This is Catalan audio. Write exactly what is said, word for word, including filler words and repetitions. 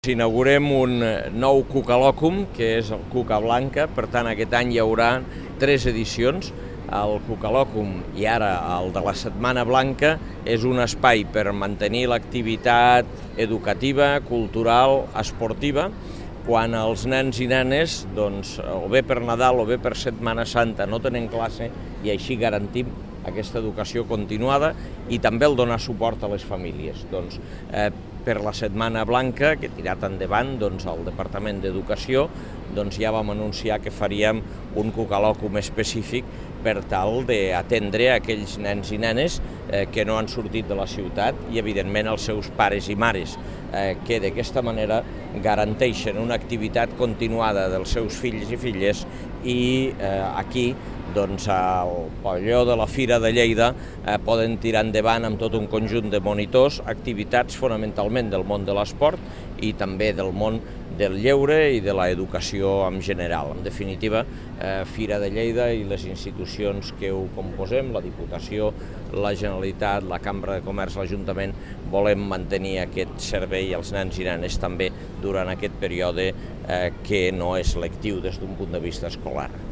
Inaugurem un nou Cucalòcum, que és el Cuca Blanca, per tant aquest any hi haurà tres edicions. El Cucalòcum i ara el de la Setmana Blanca és un espai per mantenir l'activitat educativa, cultural, esportiva, quan els nens i nenes, doncs, o bé per Nadal o bé per Setmana Santa, no tenen classe i així garantim aquesta educació continuada i també el donar suport a les famílies. Doncs, eh, per la Setmana Blanca, que he tirat endavant doncs, el Departament d'Educació, doncs ja vam anunciar que faríem un Cucalòcum específic per tal d'atendre aquells nens i nenes eh, que no han sortit de la ciutat i, evidentment, els seus pares i mares, eh, que d'aquesta manera garanteixen una activitat continuada dels seus fills i filles i eh, aquí, doncs, al pavelló de la Fira de Lleida eh, poden tirar endavant amb tot un conjunt de monitors, activitats fonamentalment del món de l'esport i també del món del lleure i de l'educació en general. En definitiva, eh, Fira de Lleida i les institucions que ho composem, la Diputació, la Generalitat, la Cambra de Comerç, l'Ajuntament, volem mantenir aquest servei als nens i nenes també durant aquest període eh, que no és lectiu des d'un punt de vista escolar.